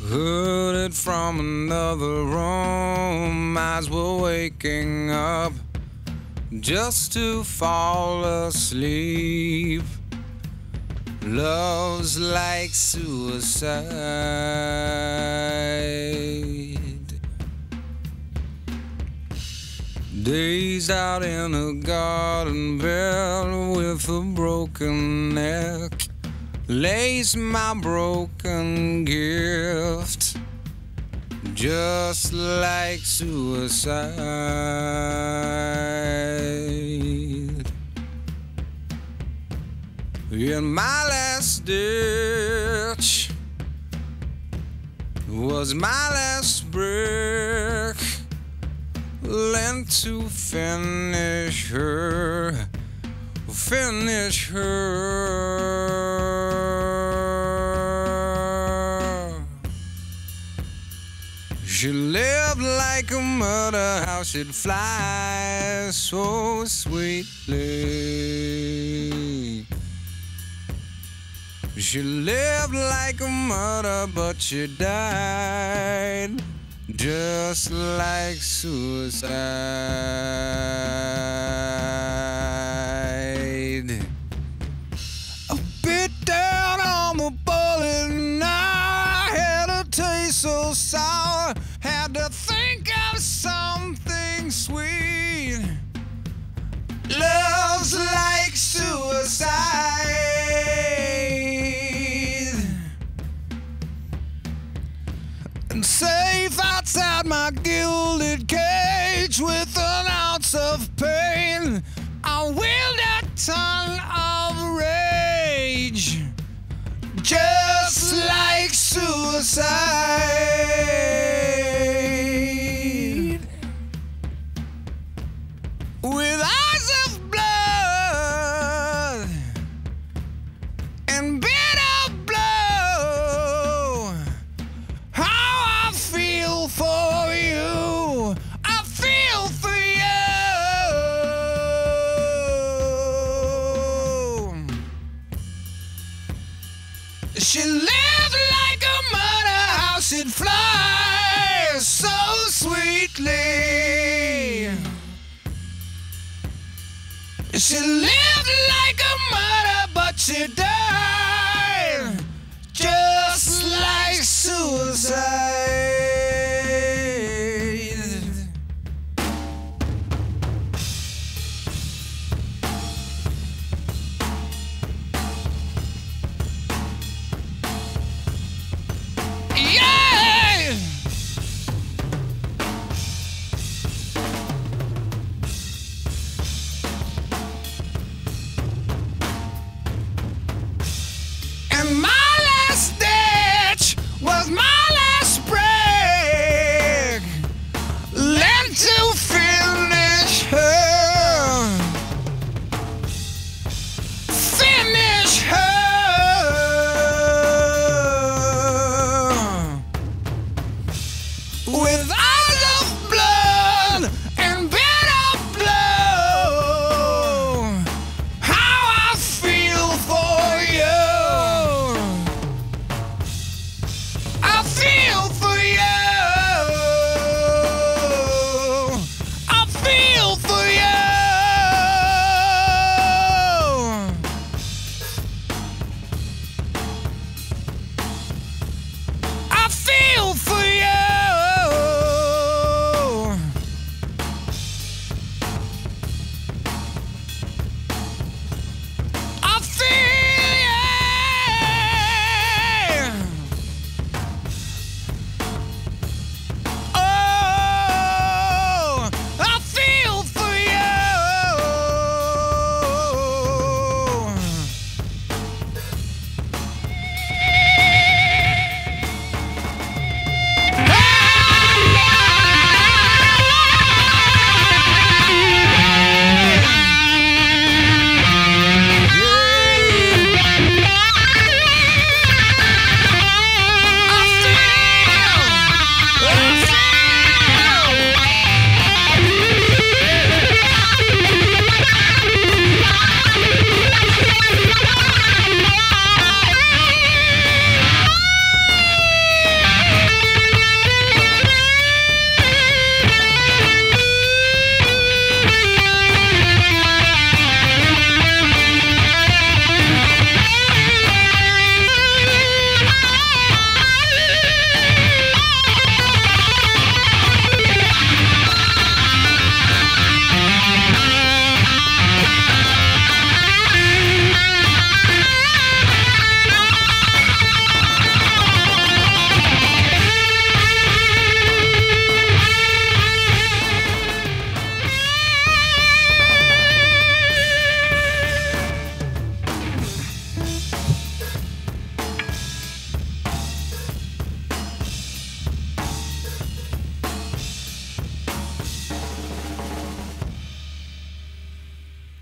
Heard it from another room. Eyes were waking up just to fall asleep. Love's like suicide. Dazed out in a garden bed with a broken neck, lays my broken gift, just like suicide. In my last ditch was my last brick, lent to finish her, finish her. She lived like a murder, how she'd fly so sweetly. She lived like a murder, but she died just like suicide. A bit down on the bullet, and I had a taste so sour. Had to think of something sweet. Love's like suicide. And safe outside my gilded cage with an ounce of pain, I wield a ton of rage, just like suicide. With eyes of blood and bitter blow, how I feel for you, I feel for you. She lived like a murder, how she'd fly so sweetly. She lived like a murder, but she died just like suicide. Yeah! And my last ditch was my last breath.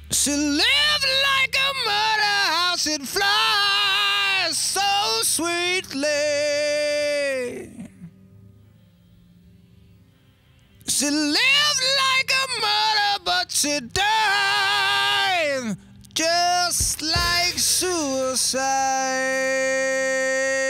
She lived like a murder house, it flies so sweetly. She lived like a murder, but she died just like suicide.